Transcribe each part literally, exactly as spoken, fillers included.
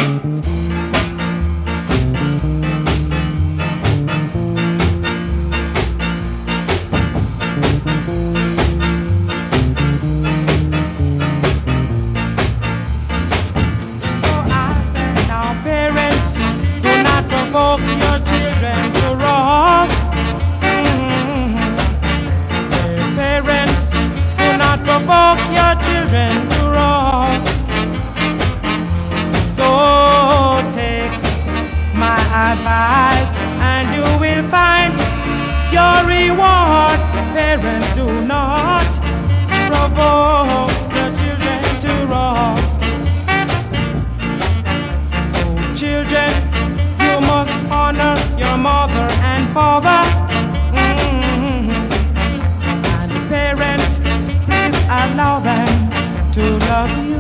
Your children to wrong. Mm-hmm. Parents, do not provoke your children to wrong. So take my advice and you will find your reward. Parents, do not provoke your children to wrong. So children, you must honor your mother and father. Mm-hmm. And parents, please allow them to love you.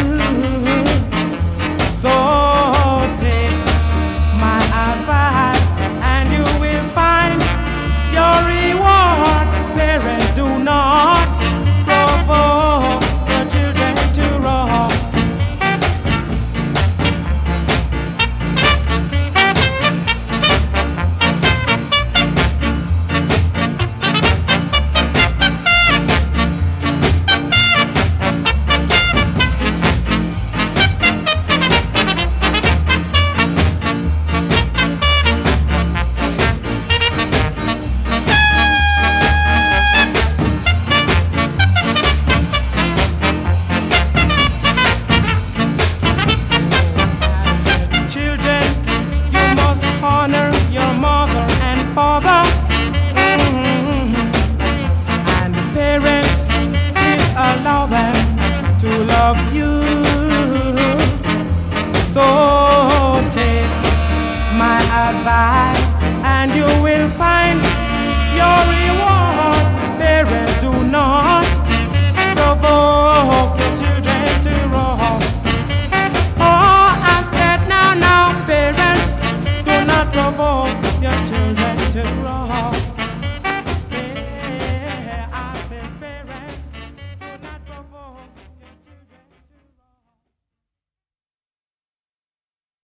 So take my advice and you will find your reward. Parents, do not provoke your children to wrong. Honor your mother and father. Mm-hmm. And parents, please allow them to love you. So take my advice and you will find your reward.